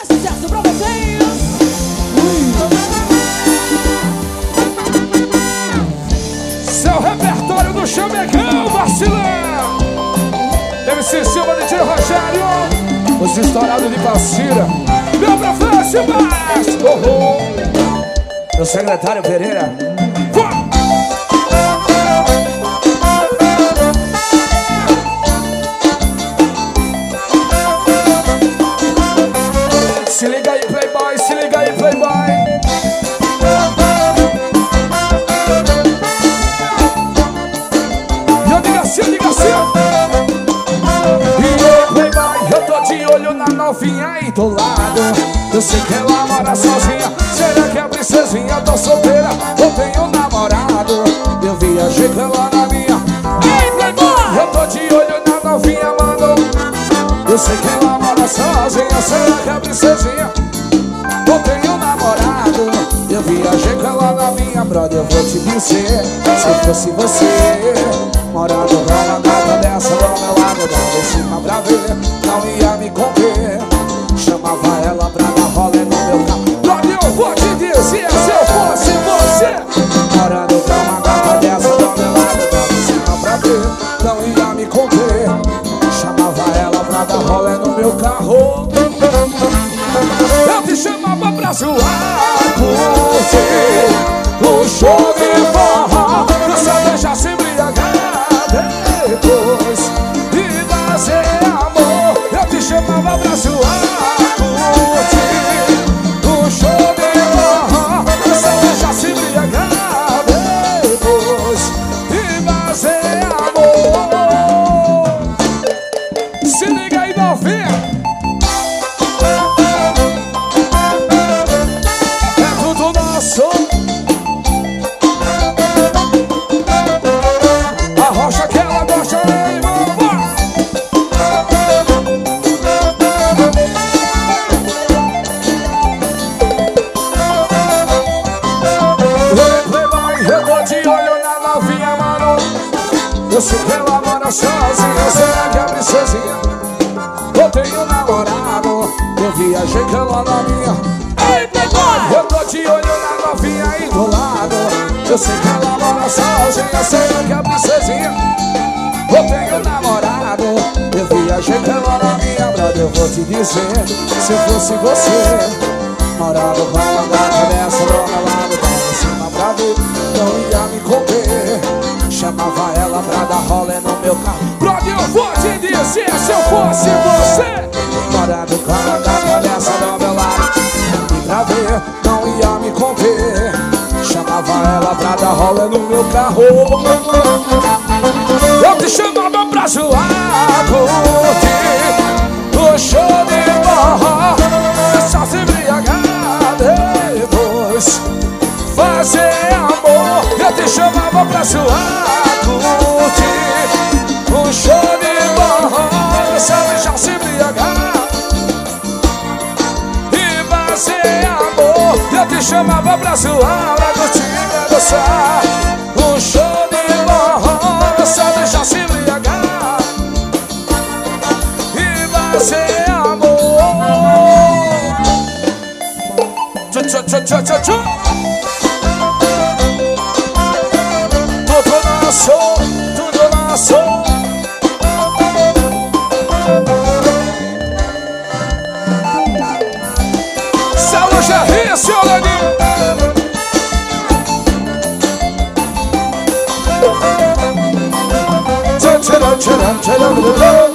Mais sucesso pra vocês. Seu repertório do Chamegão, vacilão. MC Silva, DJ Rogério, os estourados de Passira. Meu professor Baixo, meu secretário Pereira. Se liga aí, playboy, se liga aí, playboy. Eu digo assim, E eu, playboy, eu tô de olho na novinha aí do lado. Eu sei que ela mora sozinha. Será que é princesinha? Tô solteira ou tenho namorado? Eu viajei com ela na minha. Ei, playboy! Eu tô de olho na novinha, mano. Eu sei que ela mora sozinha. Será que é princesinha? Eu tenho namorado. Eu viajei com ela na minha, brother. Eu vou te dizer, se fosse você morando numa casa dessa do meu lado, dava em cima pra ver, não ia me conter. Chamava ela pra dar rolê no meu carro. Brother, eu vou te dizer, se eu fosse você morando numa casa dessa do meu lado, dava em cima pra ver, não ia me conter. Chamava ela pra dar rolê no meu carro. Eu te chamava pra zoar, curtir o show de forró, pra só deixar se embriagar depois e fazer amor. Eu te chamava pra zoar, curtir o show de forró, pra só deixar se embriagar depois e fazer amor. Se liga aí, novinha. A rocha que ela gosta, hein, vamos. Eu tô de olho na novinha, mano. Eu sei que ela mora sozinha. Será que é princesinha? Eu tenho namorado. Eu viajei com ela na minha. Ei, playboy! Eu tô de olho na novinha aí do lado. Eu sei que ela mora sozinha. Será que é princesinha? Eu tenho namorado. Eu viajei com ela na minha, brother. Eu vou te dizer, se fosse você morado com uma gata dessa do meu lado, dava em cima pra ver, não ia me conter. Chamava ela pra dar rolê no meu carro. Brother, eu vou te dizer, se eu fosse você morado com uma gata dessa do meu lado, pra ver, não ia me conter. Chamava ela pra dar rola no meu carro. Eu te chamava pra zoar, curtir o show de forró, só se embriagar depois fazer amor. Eu te chamava pra zoar, curtir o show de forró, só deixar se embriagar e fazer amor. Eu te chamava pra zoar, pra curtir, pra dançar um show de forró, só deixar se embriagar e fazer amor. Tchu, tchu, tchu, tchu, tchu, tchu. Tudo nosso. Saulo Jarrinha, senhor Leninho. Tcharam, tcharam, tcharam, tcharam.